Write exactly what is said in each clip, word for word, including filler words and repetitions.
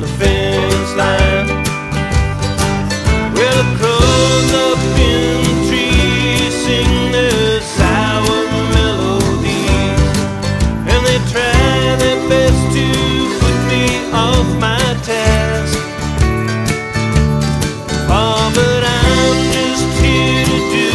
the fence line. Well, the crows up in the trees sing their sour melodies, and they try their best to put me off my task. Oh, but I'm just here to do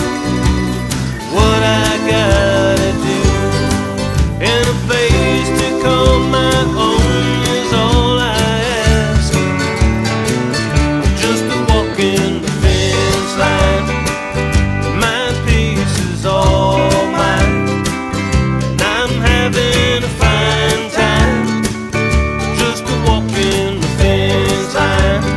what I gotta do, and a place to call my own is all I ask. Just a walk in the fence line, my peace is all mine, and I'm having a fine time. Just a walk in the fence line.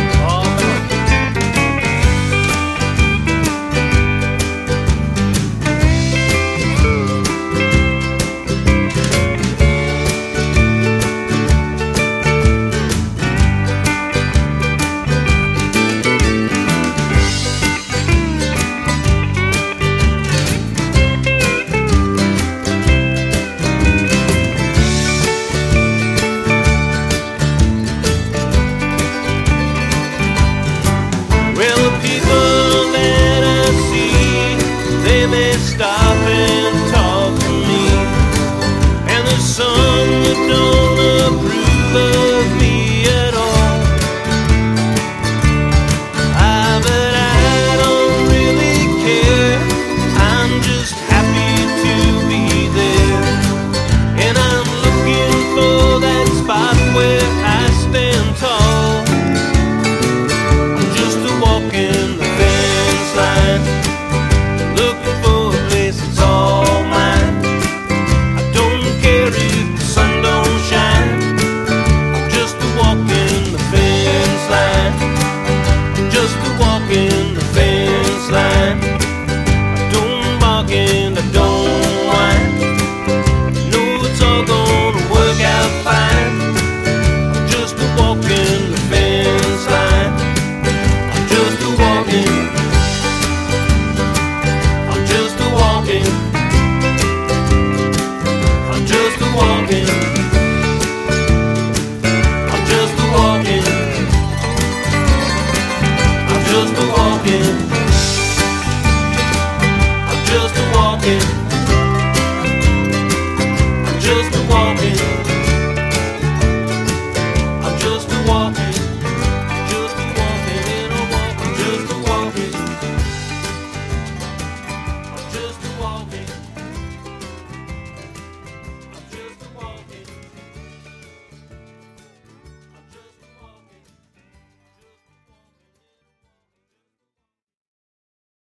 Well, the people that I see, they may stop and talk to me, and there's some that don't approve of me at all. Ah, but I don't really care, I'm just happy to be there, and I'm looking for that spot where I stand tall. In the fence line, looking for a place that's all mine. I don't care if the sun don't shine, I'm just a walk in the fence line. I'm just a walk in the fence line. I don't bargain, I don't whine, know it's all gonna work out fine. I'm just a walk in the fence line. Just a walking, I'm just a walking, I'm just a walking, I'm just a walking, I'm just a walking.